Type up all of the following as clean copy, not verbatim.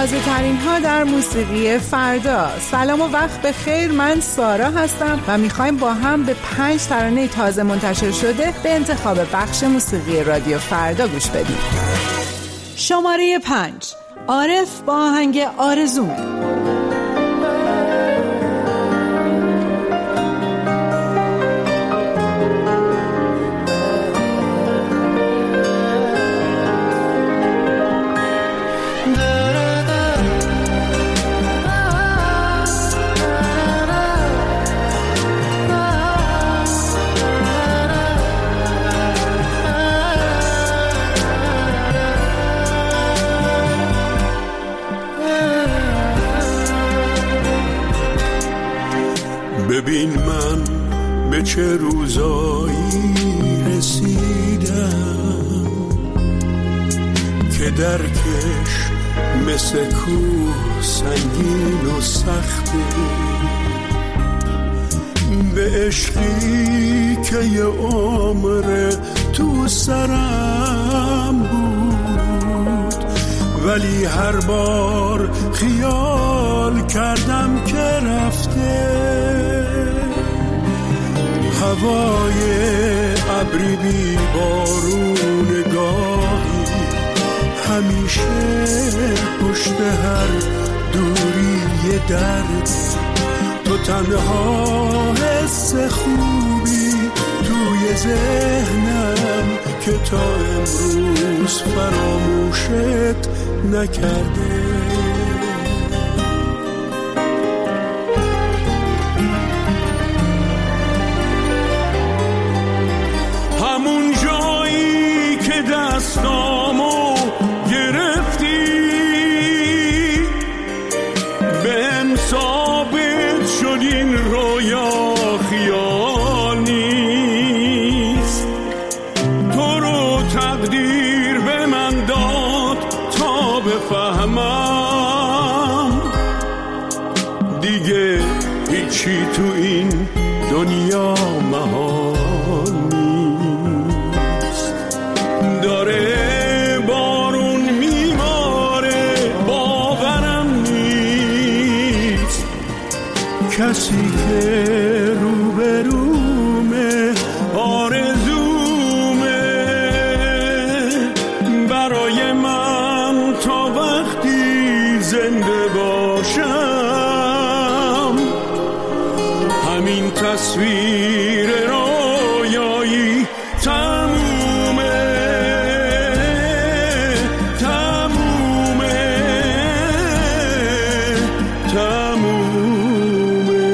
تازه ترین ها در موسیقی فردا. سلام و وقت بخیر، من سارا هستم و میخوایم با هم به 5 ترانه تازه منتشر شده به انتخاب بخش موسیقی رادیو فردا گوش بدیم. شماره 5، عارف با آهنگ آرزو. ببین من به چه روزایی رسیدم که درکش مثل کوه سنگین و سخته، به عشقی که یه عمر تو سرم بود، ولی هر بار خیال کردم که رفته. هوای ابری بی بارون گاهی همیشه پشت هر دوری درد، تو تنها حس خوبی توی ذهنم که تا امروز فراموشت نکرده. همون جایی که دستامو گرفتی بهم ثابت شد این رویا خیال نیست. تو رو تقدیر به من داد تا بفهمم دیگه هیچی تو این دنیا محال نیست. داره بارون میباره باورم نیست، کسی که روبرومه آرزومه برای من تا وقتی زنده باشم. همین تصویر رویایی تمومه تمومه تمومه.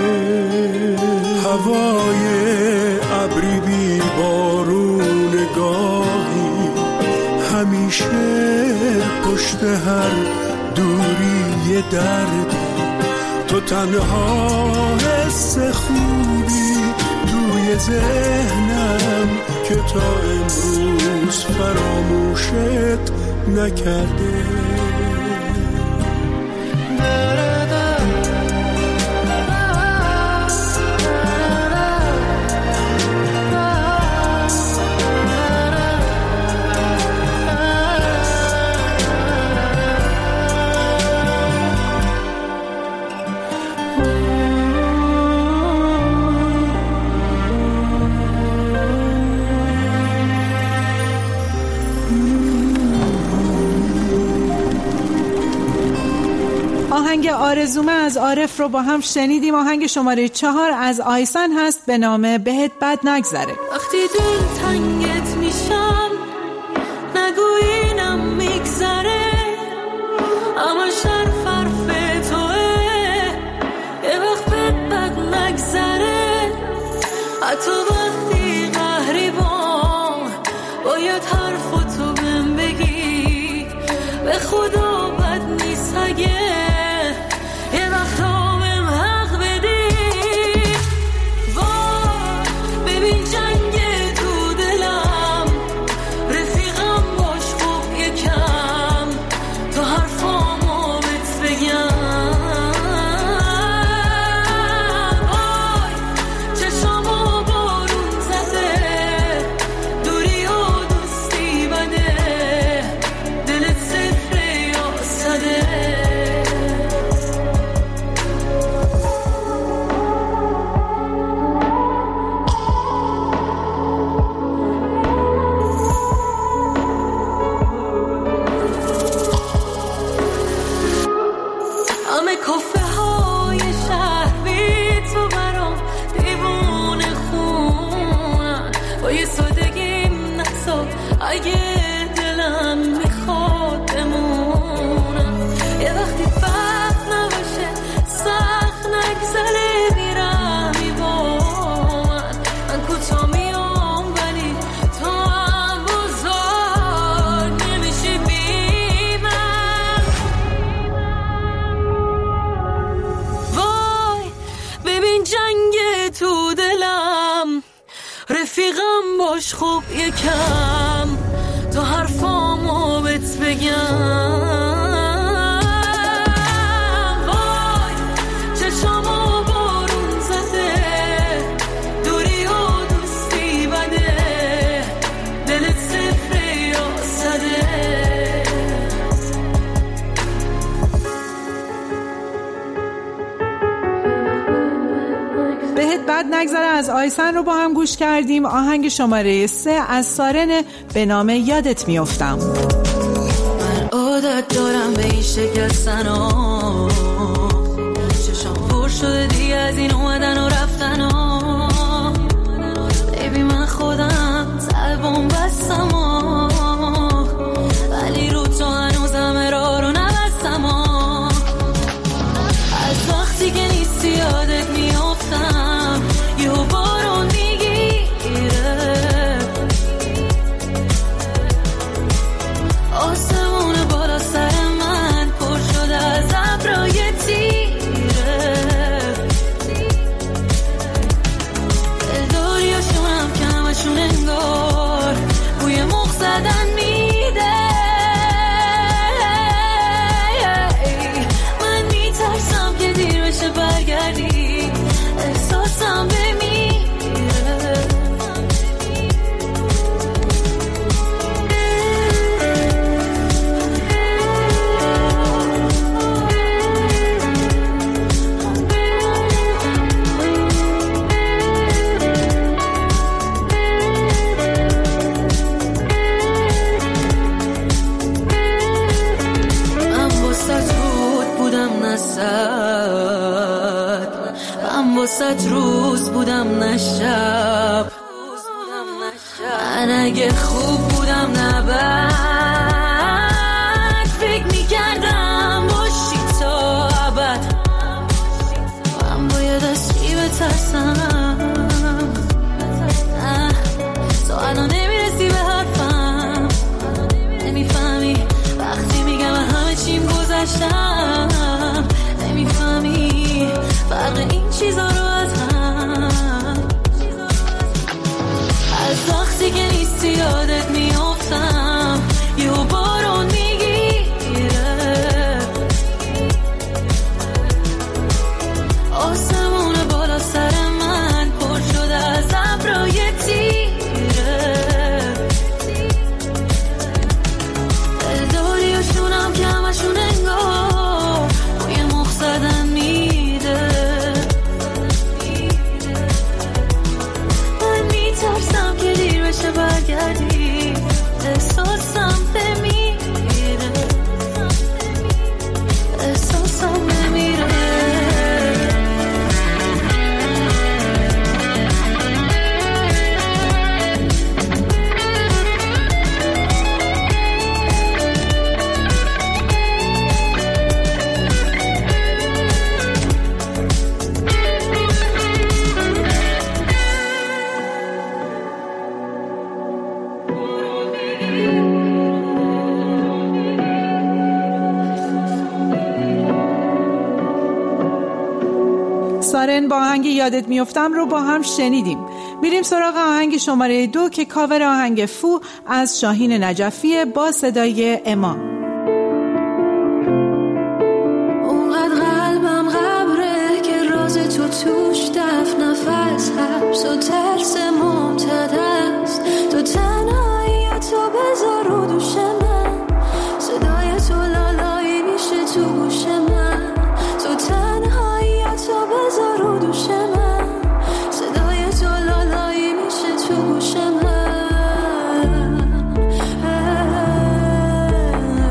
هوای ابری بی بارون گاهی همیشه پشت هر دوری درد، تو تنها حس خوبی توی ذهنم که تا امروز فراموشت نکرده. آهنگ آرزومه از عارف رو با هم شنیدیم. آهنگ شماره 4 از آیسن هست به نام بهت بد نگذره. وقتی دل تنگت میشم نگو اینم میگذره، اما شرف حرف توه یه وقت بهت بد نگذره. حتی وقتی قهری باید حرفتو بهم بگی، به خدا بد نیست اگه یه وقت بهم حق بدی. وای ببین جنگ تو دلم تو اگه دلم میخواد بمونم. یه وقتی وقت نباشه سخت نگذره میرمی با من کوتا میام ولی تو هم بزرگ نمیشی بی من. وای ببین جنگ تو دلم رفیقم باش خوب یکم تو حرفامو بهت بگم. وای چشامو بارون زده دوری و دوستی بده دلت صفره یا صده. بهت بد نگذره از آیسن رو با هم گوش کردیم. آهنگ شماره 3 از سارن به نام یادت میافتم. من عادت دارم به این شکستن ها، چشم پر شده دیگه از این اومدن و رفتن ها. بیبی من خودم سلبم بستم ها، ولی رو تو هنوزم راه رو نبستم ها. از وقتی که نیستی یادت میافتم یه بارون میگیره، آسمون بالا سر من پر شده از ابرای تیره. دلداریاشونم که همشون انگار بوی مخ زدن میده. من میترسم که دیر بشه برگردی احساسم بمیره. من واسط روز بودم نشب، من اگه خوب بودم نبد فکر میکردم باشی تا ابد. من باید از چی بترسم؟ تو الان نمیرسی به حرفم، نمیفهمی وقتی میگم همه چیم گذشتم. نمیفهمی فرق این چیزا رو از هم. از وقتی که نیستی یادت میافتم یه بارون میگیره، آسمون بالا سر من پر شده از ابرای تیره. دلداریاشونم که همشون انگار بوی مخ زدن میده. من میترسم که دیر بشه برگردی احساسم بمیره، احساسم بمیره. سارن با آهنگ یادت میافتم رو با هم شنیدیم. میریم سراغ آهنگ شماره 2 که کاور آهنگ فو از شاهین نجفی با صدای اما. اونقدر قلبم غبره که راز تو توش دفن نفس حبس و ترس ممتد است. تو تنهایی تو بذار رو دوش من، صدای تو لالایی میشه تو گوش من. تو تنهایی تو بذار رو دوش من، صدای تو لالایی میشه تو گوش من.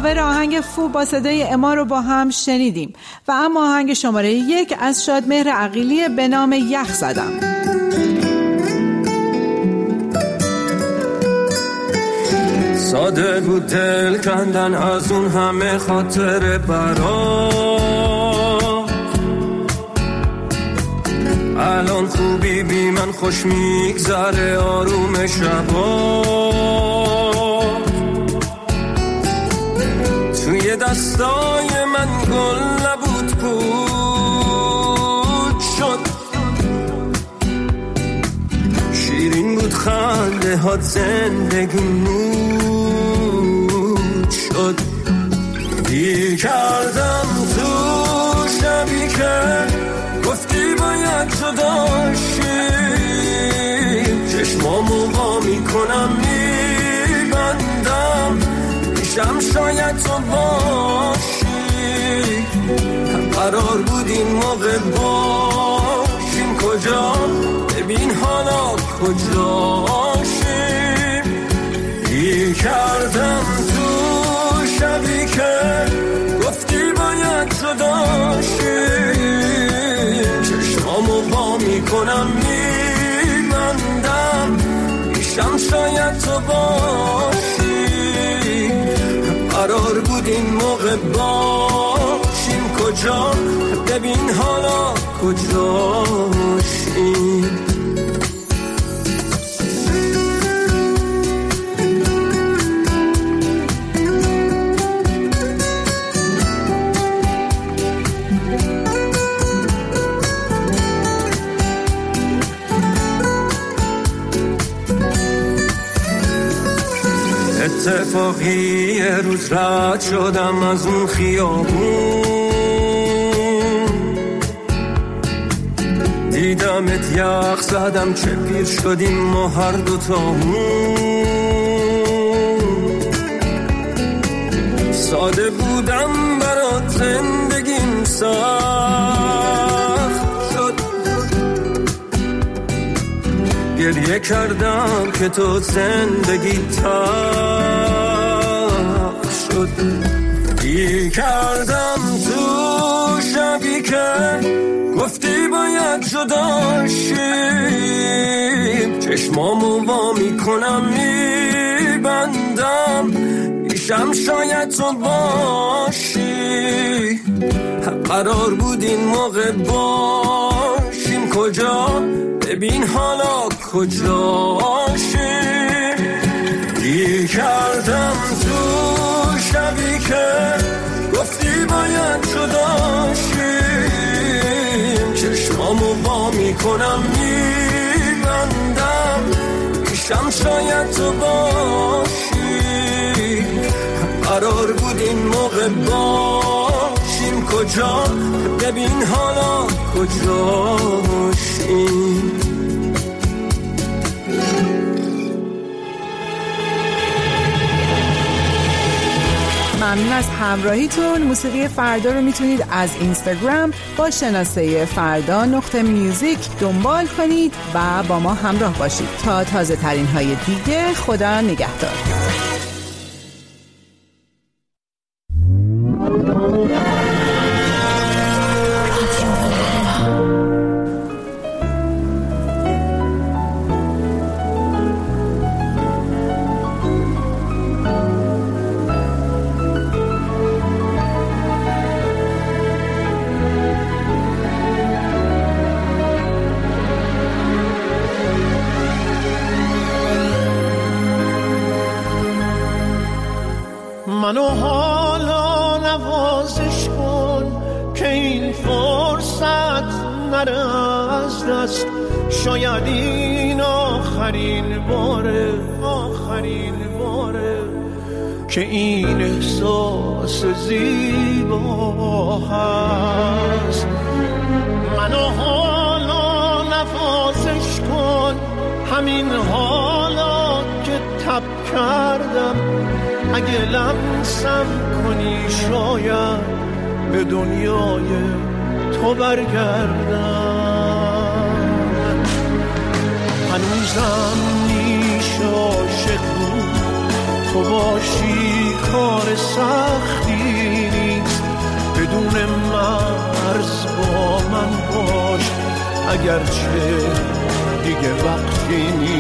کاور آهنگ فو با صدای اما رو با هم شنیدیم و اما آهنگ شماره 1 از شادمهر عقیلی به نام یخ زدم. ساده بود دل کندن از اون همه خاطر برات، الان خوبی بی من خوش میگذره آروم شبات، توی دستای من گل نبود پود شد، شیرین بود خنده هات زندگی نود شد، دی کردم تو شبی که گفتی باید جداشیم، چشمامو با میکنم میبندم میشم شاید تو باشی، قرار بود این موقع باشیم کجا، ببین حالا کجاشیم، دی کردم تو شبی که گفتی باید جداشیم، چشمامو با میکنم میبندم میشم شاید تو باشی، قرار بود این موقع باشیم کجا، ببین حالا کجاشیم. اتفاقی یه روز رد شدم از اون خیابون، دیدمت یخ زدم چه پیر شدیم ما هر دوتامون، ساده بودم برات زندگیم سخت شد، گریه کردم که تو زندگی تلخ شد، دی کردم تو شبی که گفتی باید جداشیم، چشمامو با میکنم میبندم میشم شاید تو باشی، قرار بود این موقع باشیم کجا، ببین حالا کجاشیم، دی کردم تو شبی که گفتی باید جداشیم، چشمامو با میکنم میبندم میشم شاید تو باشی، قرار بود این موقع باشیم کجا، ببین حالا کجاشیم. ممنون از همراهیتون. موسیقی فردا رو میتونید از اینستاگرام با شناسه فردا.music دنبال کنید و با ما همراه باشید تا تازه ترین های دیگه. خدا نگهدار. منو حالا نوازش کن که این فرصت نره از دست، شاید این آخرین باره که این احساس زیبا هست. منو حالا نوازش کن، همین حالا که تب کردم، اگه لمسم کنی شاید به دنیای تو برگردم. هنوزم میشه عاشق بود، تو باشی کار سخت اگرچه دیگه وقتی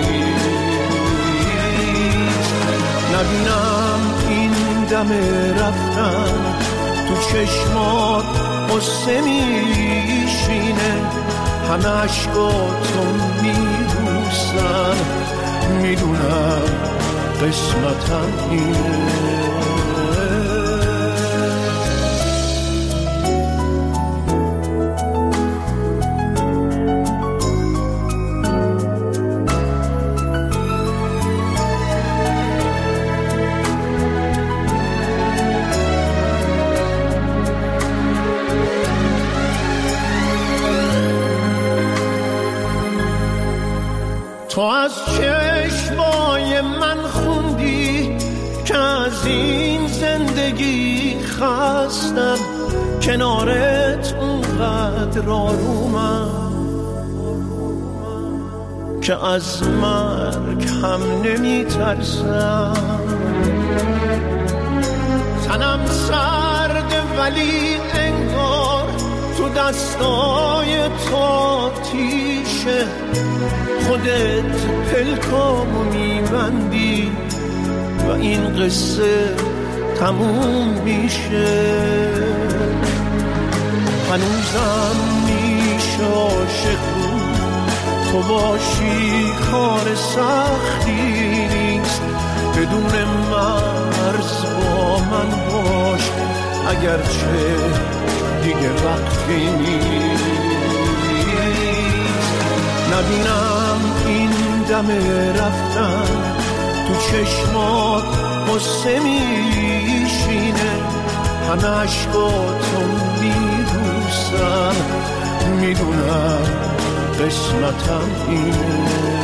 نیست. نبینم این دم رفتن تو چشمات قصه میشینه، همه عشقاتو میبوسن، میدونم قسمتم اینه. تو از چشمای من خوندی که از این زندگی خستم، کنارت اونقدر آرومم که از مرگ هم نمی ترسم. تنم سرده ولی انگار تو دستای تو آتیشه، خودت پلکامو میبندی و این قصه تموم میشه. هنوزم میشه عاشق بود، تو باشی کار سختی نیست، بدون مرز با من باش اگرچه دیگه وقتی نیست. نبینم این دم رفتن تو چشمات قصه میشینه، همه عشقاتو میبوسن، میدونم قسمتم اینه.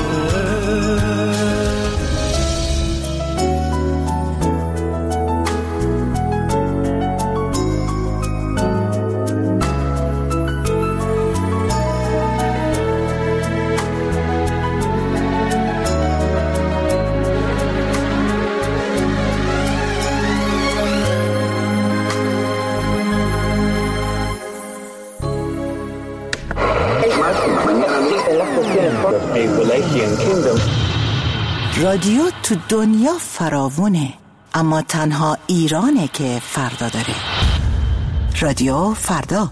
رادیو تو دنیا فراوونه، اما تنها ایرانه که فردا داره. رادیو فردا.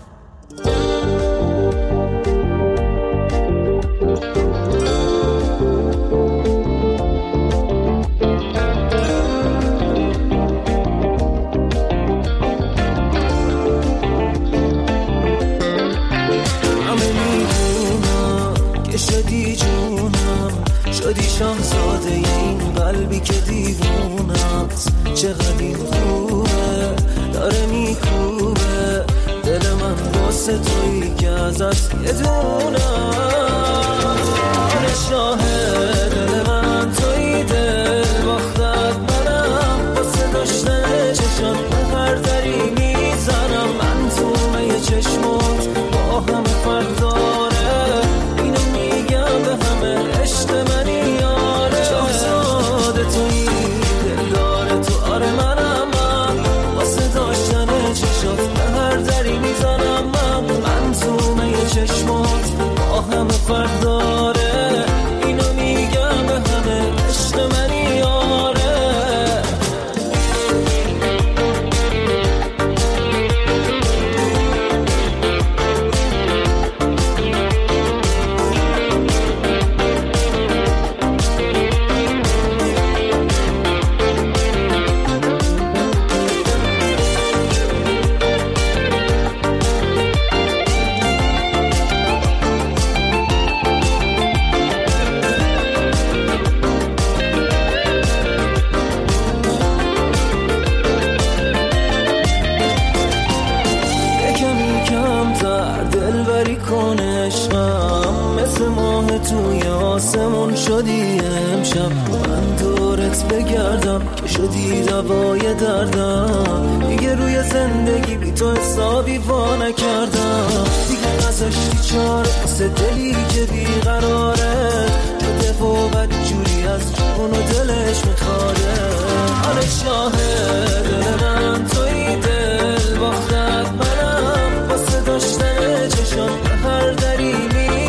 شدی شاهزاده این قلبی که دیوونه است، چقدر این خوبه داره میکوبه دل من واسه تویی که ازت یه دونه. آره شاهد دل من تویی، دل باختت منم، واسه داشتن چشم هر دری میزنم. من تو یه چشمات با هم فرق داره، اینو میگم به همه عشق منی یاره. شاهزاده تویی دلدار تو، آره منم من، واسه داشتن چشات به هر دری میزنم. من تو یه چشمات با همه فرق داره، اینو میگم به همه عشق منی یاره. توی آسمون شدی امشب، من دورت بگردم که شدی دوای دردم. دیگه روی زندگی بی تو حسابی وا نکردم، دیگه نذاشتی چاره واسه دلی که بیقراره، شده و بدجوری از جون و دلش میخواره. آره شاهد دل من توی، دل باختت منم، واسه داشتن چشم هر دری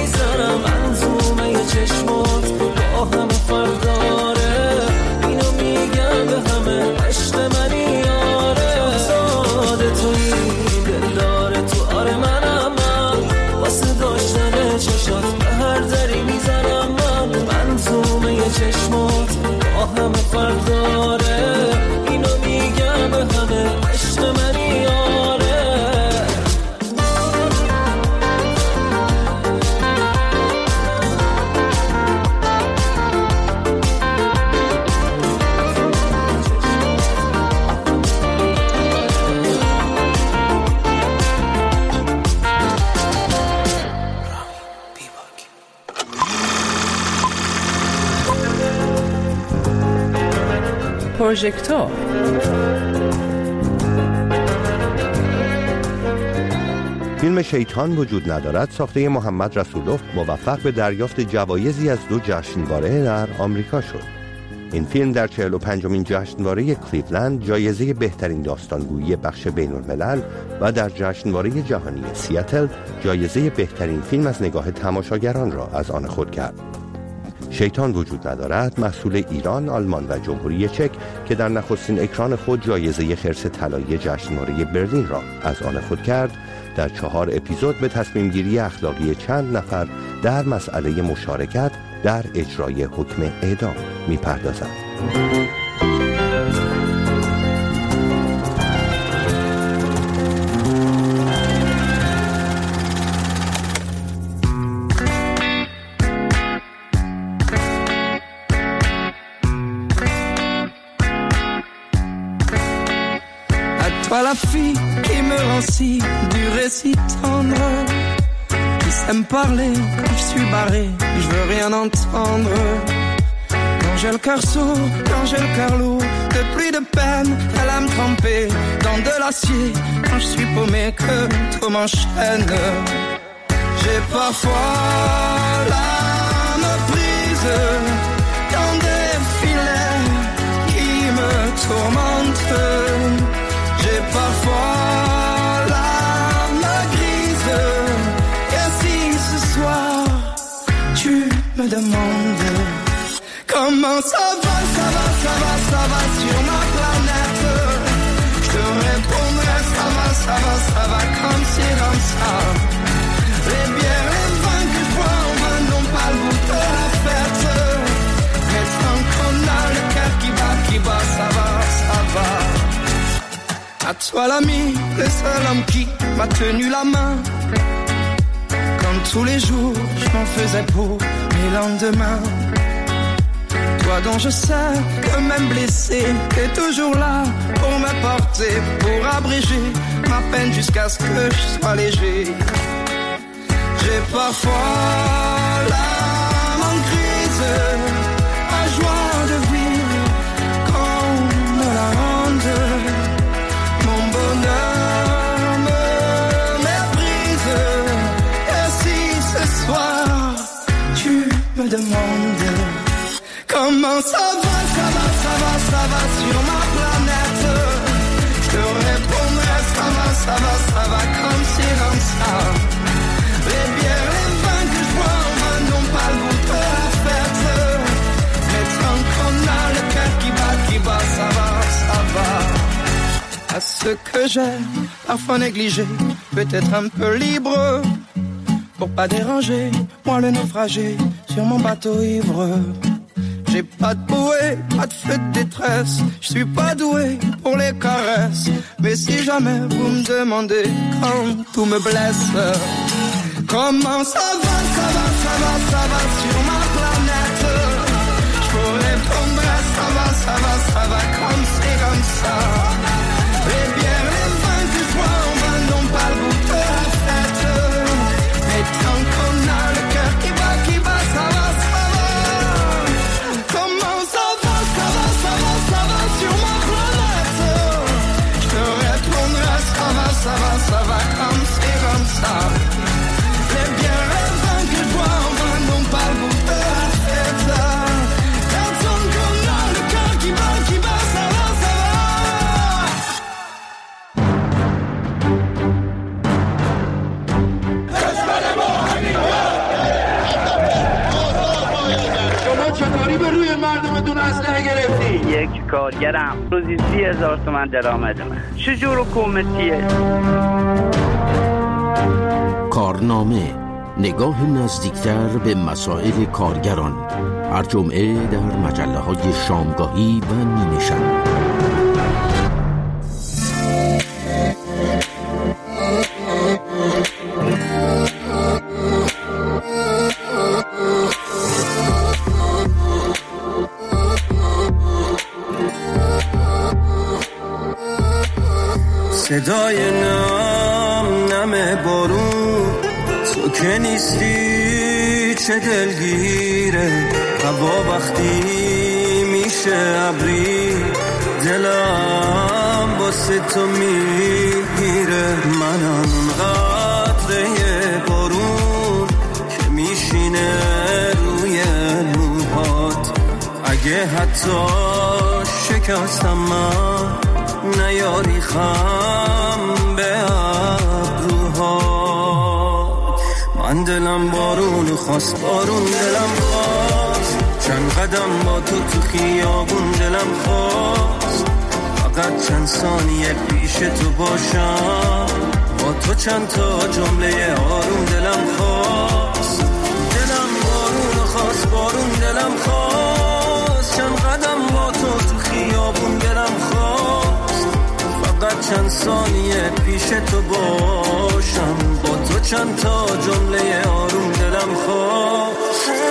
پروژکتور. فیلم شیطان وجود ندارد ساخته محمد رسولوف موفق به دریافت جوایزی از 2 جشنواره در آمریکا شد. این فیلم در 45مین جشنواره کلیولند جایزه بهترین داستانگویی بخش بین‌الملل و در جشنواره جهانی سیاتل جایزه بهترین فیلم از نگاه تماشاگران را از آن خود کرد. شیطان وجود ندارد محصول ایران، آلمان و جمهوری چک که در نخستین اکران خود جایزه خرس طلایی جشنواره برلین را از آن خود کرد، در 4 اپیزود به تصمیم گیری اخلاقی چند نفر در مسئله مشارکت در اجرای حکم اعدام می‌پردازد. Toi la fille qui me rend si dur et si tendre, qui sait me parler quand je suis barré, je veux rien entendre. Quand j'ai le cœur sourd, quand j'ai le cœur lourd, de pluie de peine, elle a me tremper dans de l'acier. Quand je suis paumé, que tout m'enchaîne. J'ai parfois l'âme prise dans des filets qui me tourmentent. J'ai parfois l'âme grise. Et si ce soir tu me demandes comment ça va, ça va, ça va, ça va sur ma planète, je te répondrai ça va, ça va, ça va comme c'est comme ça. Les bières, les vins que je bois en main n'ont pas le goût de la fête. Mais tant qu'on a le cœur qui bat, ça va, ça va. À toi l'ami, le seul homme qui m'a tenu la main. Comme tous les jours, je m'en faisais pour mes lendemains. Toi dont je sais que même blessé, t'es toujours là pour me porter, pour abréger ma peine jusqu'à ce que je sois léger. J'ai parfois l'âme en crise, la joie de vivre qu'on me la rende. Mon bonheur me méprise. Et si ce soir tu me demandes comment ça va, ça va, ça va, ça va sur ma planète, je te répondrai ça va, ça va, ça va comme c'est comme ça. Les bières, les vins que je bois en main n'ont pas le goût de la fête. Mais tant qu'on a le cœur qui bat, ça va, ça va. À ce que j'ai parfois négligé, peut-être un peu libre, pour pas déranger, moi le naufragé sur mon bateau ivre. J'ai pas de bouée, pas de feu de détresse, je suis pas doué pour les caresses. Mais si jamais vous me demandez quand tout me blesse, comment ça va, ça va, ça va, ça va sur ma planète, je vous répondrai ça va, ça va, ça va comme c'est comme ça. Les bières, les vins que je bois en main n'ont pas le goût de la fête. Mais tant qu'on a le cœur qui bat, ça va, ça va. Comment ça va, ça va, ça va, ça va sur ma planète, je te répondrai ça va, ça va, ça va comme c'est comme ça. Les bières, les vins que je bois en main n'ont pas le goût de la fête. Mais tant qu'on a le cœur qui bat, ça va, ça va. چطوری به روی مردمتون اسلحه گرفتی؟ یک کارگرم روزی 30,000 تومان درآمدمه. چجور حکومتیه؟ کارنامه، نگاه نزدیکتر به مسائل کارگران، هر جمعه در مجله‌های شامگاهی و نیمه شب. صدای نم بارون تو که نیستی چه دلگیره، هوا وقتی میشه ابری دلم واسه تو میگیره، منم قطره بارون که میشینه روی موهات. اگه حتی شکستم من نیاری خم به ابروها. من دلم بارون خواست، بارون دلم خواست، چند قدم با تو خیابون دلم خواست. فقط چند ثانیه پیش تو باشم، با تو چند تا جمله آروم دلم خواست. دلم بارون خواست، بارون دلم خواست، چند قدم با تو خیابون دلم خواست. فقط چند ثانیه پیش تو باشم، با تو چند تا جمله آروم دلم خواست.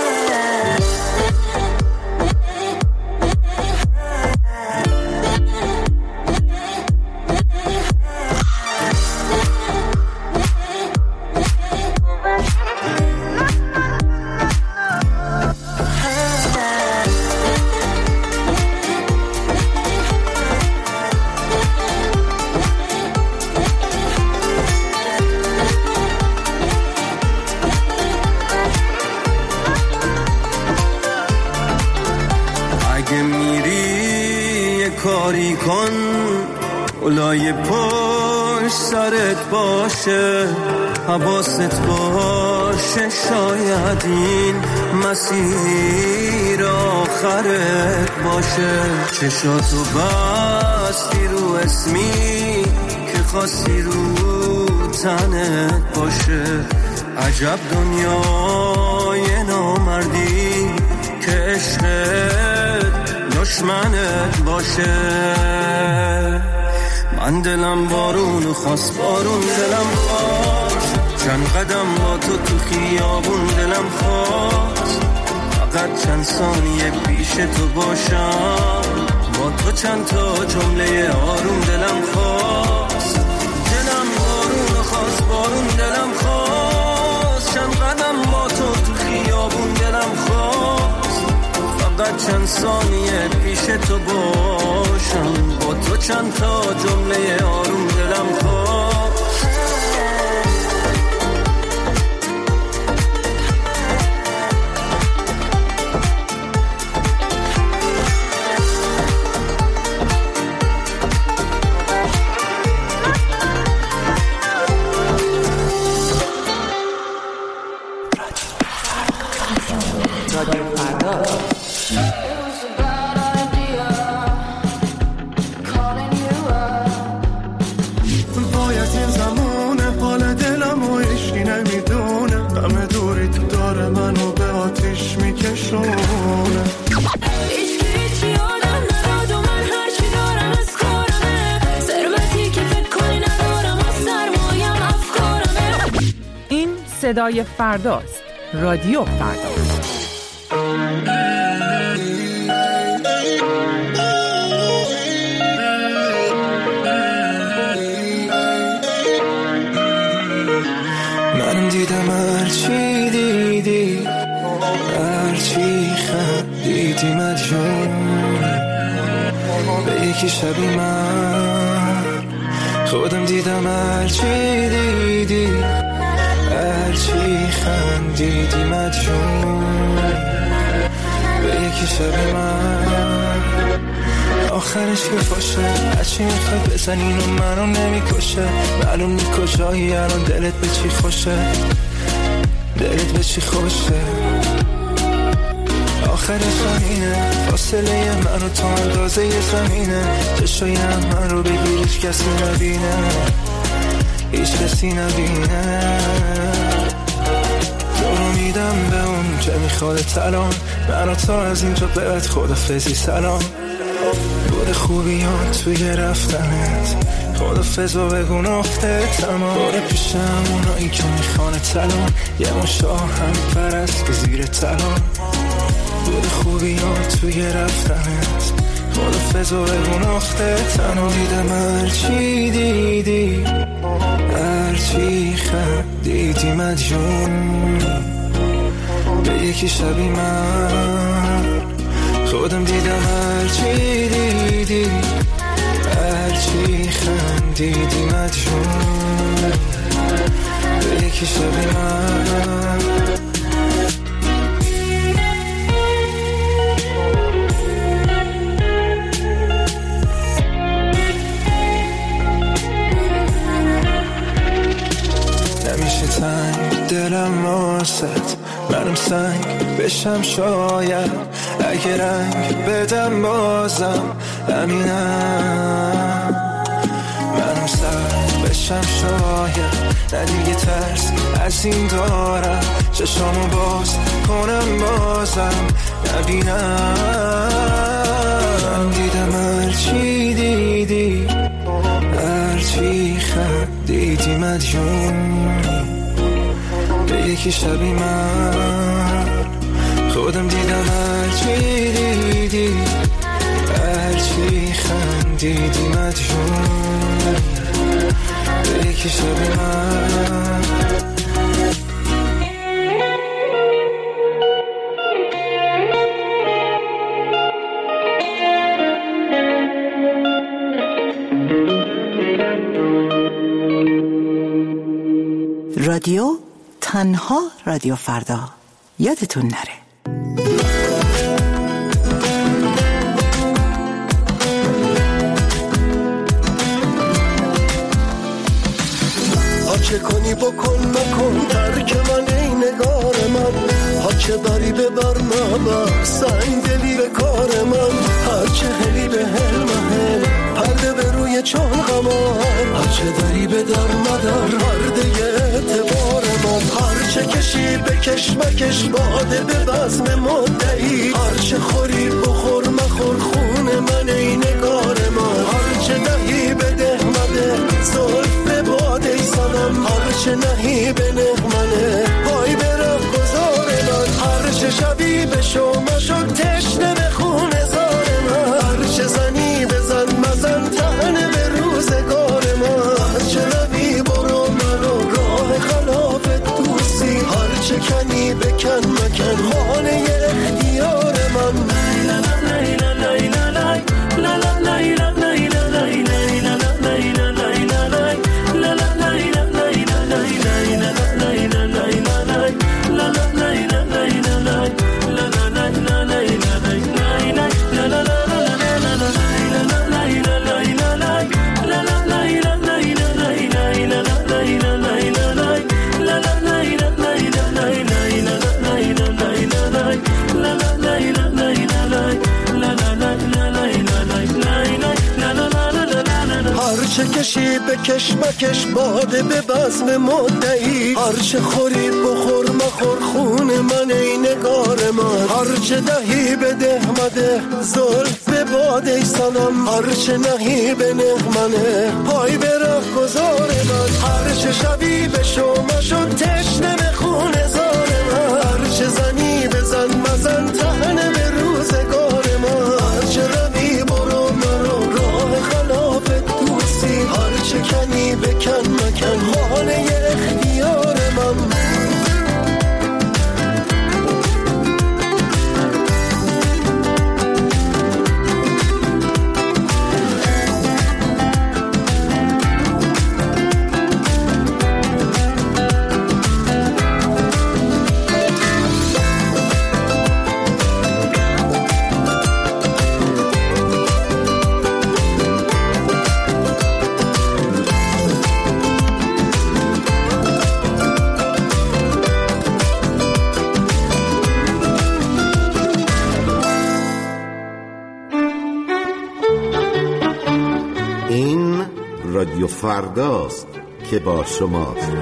کاری کن اولای پشت سرت باشه، حواست باشه، شاید این مسیر آخرت باشه. چشاتو بستی رو اسمی که خواستی رو تنت باشه. عجب دنیای نامردی که عشقت دشمنت باشه. من دلم بارون خواست، بارون دلم خواست، چند قدم با تو خیابون دلم خواست. فقط چند ثانیه پیش تو باشم، با تو چند تا جمله آروم دلم خواست. دلم بارون خواست، بارون دلم خواست، چند قدم با تو خیابون دلم خواست. فقط چند ثانیه پیش تو باشم، با تو چند تا جمله آروم دلم خواست. صدای فرداست. رادیو فردا. من دیدم هرچی دیدی، هرچی خندیدی مدیون به یکی شبی من. خودم دیدم هرچی دیدی، هرچی خندیدی مدیون به یکی شب من. آخرش که فاشه هرچی میخواد بزنین و منو نمیکشه. معلوم نی کجایی الان، دلت به چی خوشه، دلت به چی خوشه. آخرش همینه، فاصله من و تو اندازه ی زمینه. چشایم من رو بگیر هیچ کسی نبینه، هیچ کسی نبینه. تو رو میدم به اون که میخواد الان، من و تو از اینجا به بعد خدافظی سلام. بود خوبیان توی رفتنت، خدافظ و بگو نقطه تمام. باره پیشم اونایی که میخوانه الان، یه مشاه هم پرست که زیر تلان. بود خوبیان توی رفتنت، خدافظ و بگو نقطه تمام. دیدم هرچی دیدی، هرچی خندیدی مدیون به یکی شبی من. خودم دیدم هرچی دیدی، دیدی مدیون به یکی شبی من. نمیشه تنگ دلم واسط، منم سنگ بشم شاید، اگه رنگ بدم بازم همینم. منم سرد بشم شاید، نه دیگه ترس از این دارم، چشامو باز کنم بازم نبینم. دیدم هرچی دیدی، هرچی خندیدی مدیون به یکی شبی من. خودم دیدم هرچی دیدی، هرچی خندیدی مدیون به یکی شبی من. رادیو تنها رادیو فردا، یادتون نره. چه کنی بکن مکن ترک من ای نگار من، هرچه بری ببر مبر سنگ دلی به کار من، هرچه هلی به هل محل پرده به روی چون غمار، هرچه دری به در مدر پرده اعتبار من، هرچه کشی بکش مکش باده به بزم مدعی، هرچه خوری بخور مخور خون من ای نگار من، هرچه دهی بده مده زلف باده سنم، هرچه نهی به نغمنه پای برم گذار من، هرچه شبی به شما شد تشنه به خون زار من، هرچه زنی بزن مزن تهنه به روزگار من، هرچه روی برو منو راه خلاف دوستی، هرچه کنی بکن مکن خانه اختیار من. هرچه کشی بکش مکش باده به بزم مدعی، هرچه خوری بخور مخور خون من ای نگار من، هرچه دهی بده مده زلف به باده سنم، هرچه نهی به نغمنه پای به ره گذار من، هرچه شبی به شما شد تشنه به خون زار من، هرچه زنی بزن مزن تهنه به روزگار من، هرچه روی برو مرو راه خلاف دوستی، هرچه کنی بکن مکن خانه اختیار من. این رادیو فرداست که با شماست.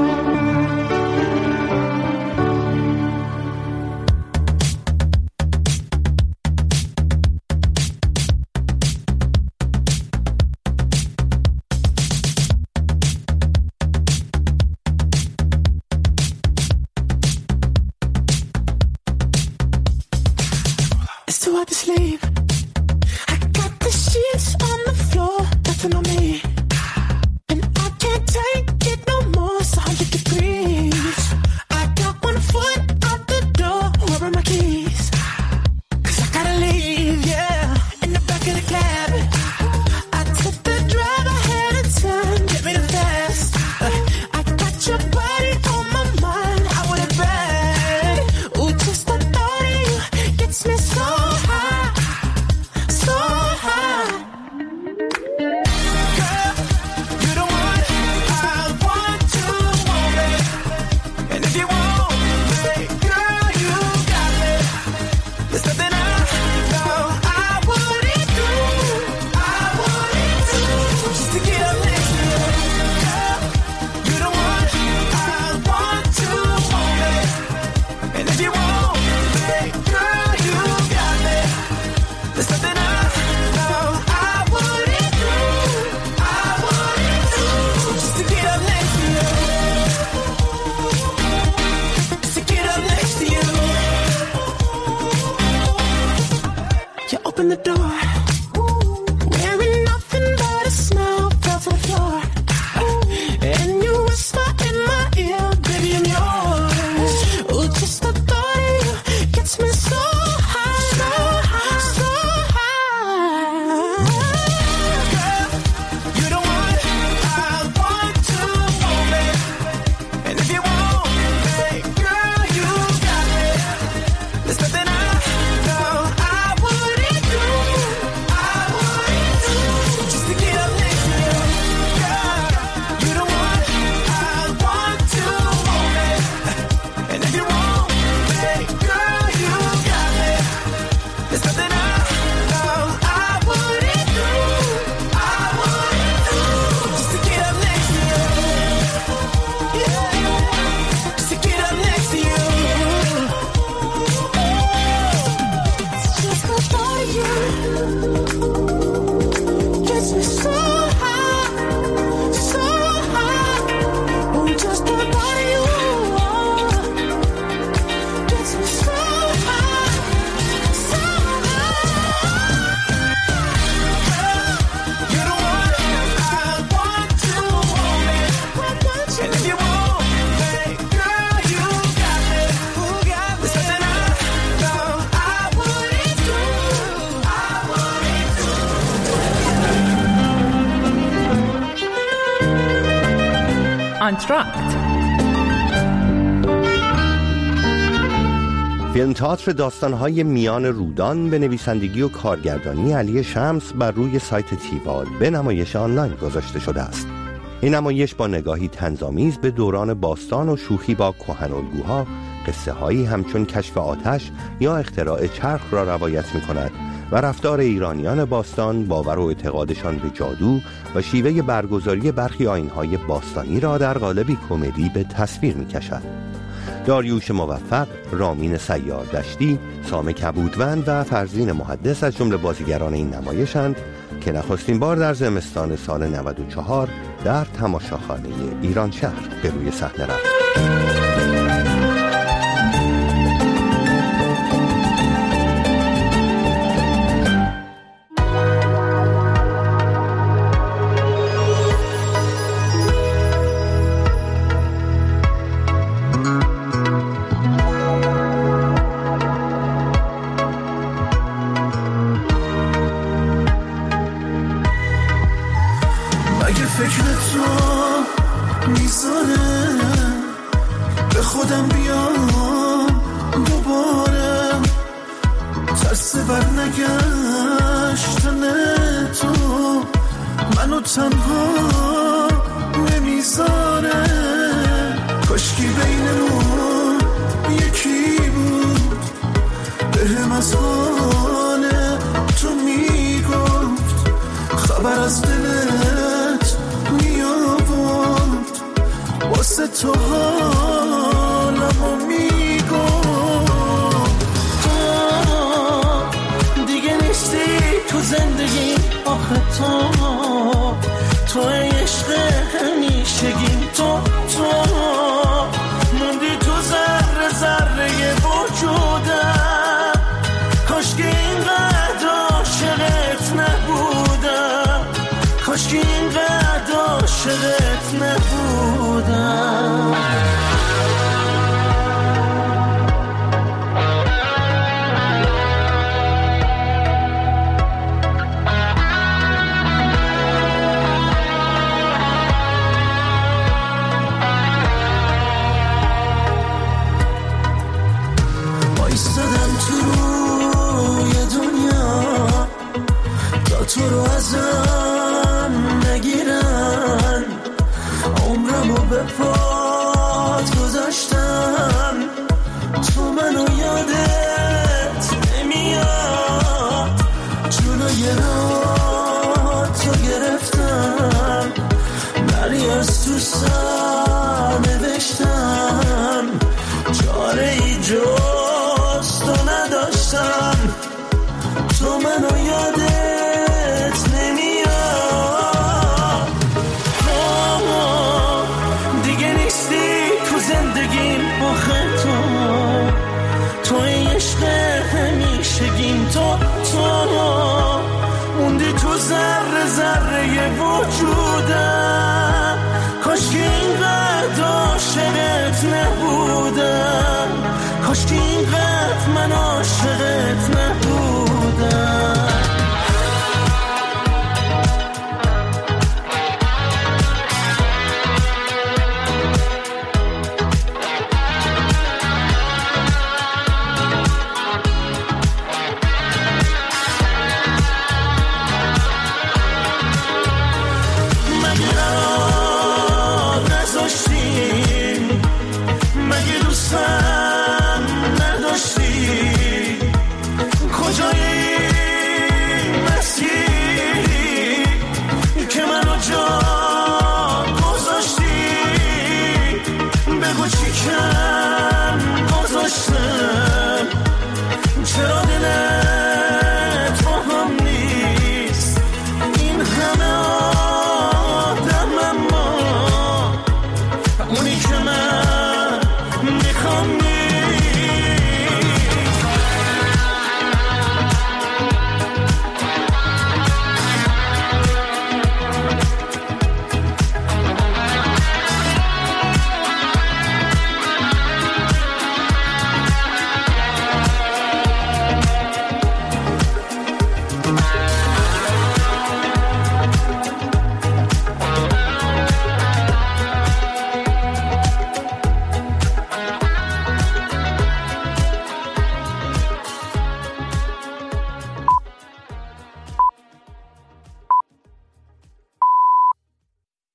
It's too hard to sleep. I got the sheets on the floor, nothing on me. And I can't take it no more, it's 100 degrees. I got 1 foot out the door, where are my keys? 'Cause I gotta leave, yeah. In the back of the cab, I took the drive ahead of time. کانترکت. فیلم تئاتر داستان‌های میان رودان به نویسندگی و کارگردانی علی شمس بر روی سایت تیوال به نمایش آنلاین گذاشته شده است. این نمایش با نگاهی طنزآمیز به دوران باستان و شوخی با کهن‌الگوها، قصه‌هایی همچون کشف آتش یا اختراع چرخ را روایت می‌کند و رفتار ایرانیان باستان، باور و اعتقادشان به جادو و شیوه برگزاری برخی آیین‌های باستانی را در قالبی کمدی به تصویر می‌کشد. داریوش موفق، رامین سیار دشتی، سام کبودوند و فرزین محدث از جمله بازیگران این نمایشند که نخستین بار در زمستان سال 94 در تماشاخانه ایران شهر به روی صحنه رفت. فکر تو میذاره به خودم بیام دوباره، ترس بر نگشتن تو منو تنها نمیذاره. کاشکی بینمون یکی بود بهم از حال تو میگفت، خبر از دلت میابود واسه تو حالمو میگفت. دیگه نیستی تو زندگی آخه تو عشق همیشگیم، تو موندی تو ذره ذره وجودم. کاشکی اینقدر عاشقت نبودم، کاشکی اینقدر عاشقت نبودم. ایستادم تو روی دنیا تا تو رو ازم نگیرن، عمرمو به پات گذاشتم، تو منو یادت نمیاد، جلوی راتو گرفتم، بری از تو سر نوشتم، چاره ای جز تو نداشتم، تو منو یادت نمیاد. دیگه نیستی تو زندگیم آخه تو عشق همیشگیم، تو موندی تو ذره ذره وجودم. کاشکی اینقدر عاشقت نبودم، کاشکی اینقدر من عاشقت